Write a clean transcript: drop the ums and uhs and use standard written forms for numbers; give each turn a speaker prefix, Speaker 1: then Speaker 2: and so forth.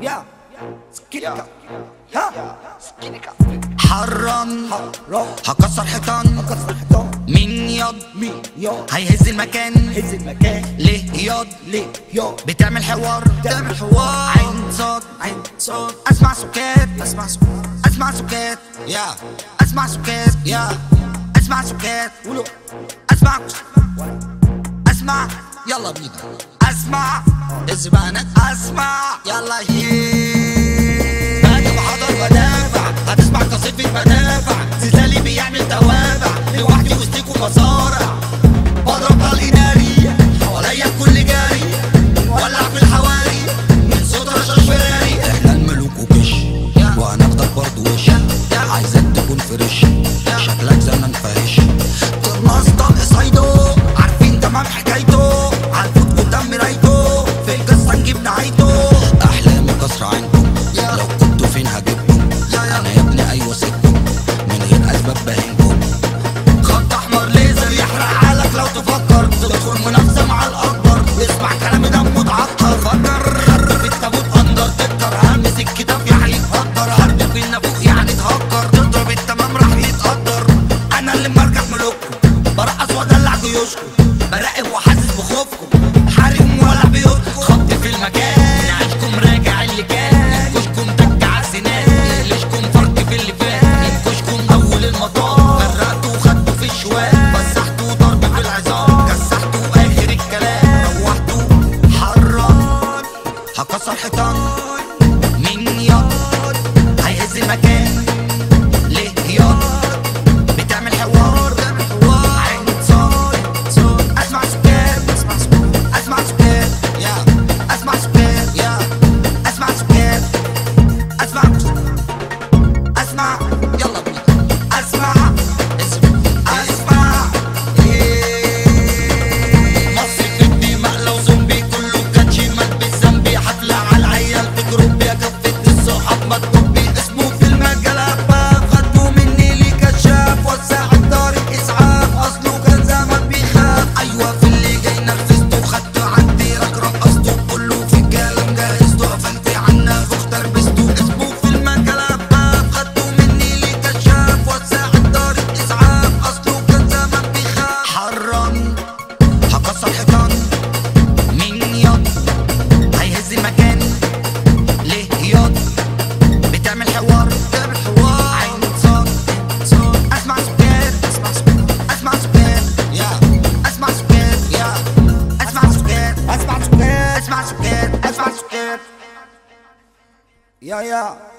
Speaker 1: يا سكينيكا ها سكينيكا حران هكسر حيطان مين ياض هيهز المكان ليه ياض بتعمل حوار عين صوت اسمع سكات اسمع سكات يا اسمع سكات يا اسمع سكات اسمع يلا بينا اسمع الزبانة اسمع يلا هي انا بحضر بدافع هتسمع قصيدة مدافع زلزالي بيعمل توابع لوحدي وسطيكوا مصارع بضرب على الإداري حواليا الكل جاري ولع في الحواري من صوت رشاش فراري
Speaker 2: احنا الملوك وكش وهناخدك برضه وش عايزك تكون فريش شكلك زمن فايش
Speaker 1: قناص طلق صيدو عارفين تمام حكايته عالفوت قدام مرايته في القصة نجيب نهايته
Speaker 2: احلامي كسر عينكم لو كنتوا فين هجيبكم انا يا ابني ايوه سيبكم من غير اسباب باهنكم
Speaker 1: خط احمر ليزر يحرق عقلك لو تفكر تدخل منافسة مع الاكبر اسمع كلامي دمه اتعطر فكر في التابوت اندر تكتر همس الكتاب يعني يتقدر هرب في النافوخ يعني تهكر تضرب التمام راح يتقدر انا اللي مرجع ملوككم برقص وادلع جيوشكم براقب وحاسس بخوفكم حارم ولا بيوتكم خط في المكان نعيشكم راجع اللي كان ينكشكم دك عالسنان يقلشكم فرق في اللي فات ينكشكم اول المطار غرقتوا وخدتوا في الشوال مسحتوا ضرب في العظام كسحتوا اخر الكلام روحتوا حران
Speaker 2: هكسر حيطان
Speaker 1: مين ياض هيهز المكان ليه ياض بتعمل حوار عين صوت اسمع سكات اسمع سكات يا اسمع سكات يا اسمع سكات اسمع يلا بينا اسمع مصر في الدماء لو زومبي كله كان شمال بالذنبي حفلة على العيال في جروب يا كفة الصحاب ما تطبي اسمه في المجال خدوا مني لي كشاف وسع الطريق اسعاف اصله كان زمان بيخاف ايوه في اللي جاي نرفزته خدته عندي رقصته كله في الكلام جهزته قفلت عنا اختار بسته اسمه في المجال خدوا مني لي كشاف وسع الطريق اسعاف اصله كان زمان بيخاف حران
Speaker 2: هكسر حيطان
Speaker 1: مين ياض هيهز المكان ليه ياض بتعمل حوار عين صوت اسمع سكات اسمع سكات يا اسمع سكات يا اسمع سكات يا